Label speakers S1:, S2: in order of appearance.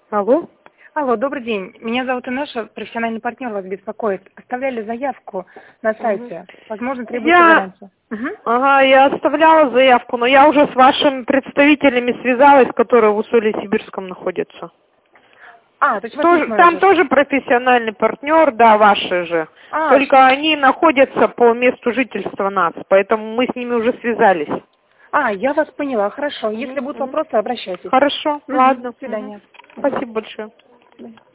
S1: Алло?
S2: Алло, добрый день. Меня зовут Инесса, профессиональный партнер вас беспокоит. Оставляли заявку на сайте. Возможно, требуется гарантия.
S1: Ага, я оставляла заявку, но я уже с вашими представителями связалась, которые в Усолье-Сибирском находятся.
S2: То есть
S1: Там тоже профессиональный партнер, да, ваши же. Только они находятся по месту жительства нас, поэтому мы с ними уже связались.
S2: Я вас поняла, хорошо. Если будут вопросы, обращайтесь.
S1: Хорошо, ладно.
S2: До свидания.
S1: Спасибо большое.